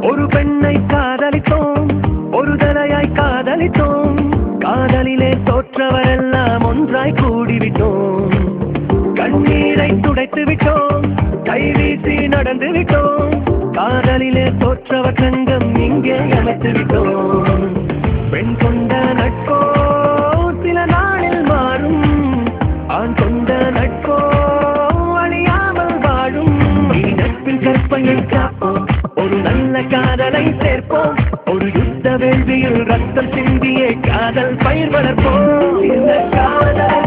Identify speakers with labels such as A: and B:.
A: ஒரு பெண்ணை காதலித்தோம், ஒரு தலையாய் காதலித்தோம், காதலிலே தோற்றவரெல்லாம் ஒன்றாய் கூடிவிட்டோம். கண்ணீரை துடைத்து விட்டோம், கைவீசி நடந்து விட்டோம், காதலிலே தோற்றவர் சங்கம் இங்கே அமைத்து விட்டோம். பெண் கொண்ட நட்போ சில நாளில் மாறும், ஆண் கொண்ட நட்போ அழியாமல் வாழும். நட்பின் கற்பனை காப்போம், ஒரு நல்ல காதலை சேர்ப்போம், ஒரு யுத்த வேள்வியில் ரத்தம் சிந்தியே காதல் பயிர் வளர்ப்போம். இந்த காதலை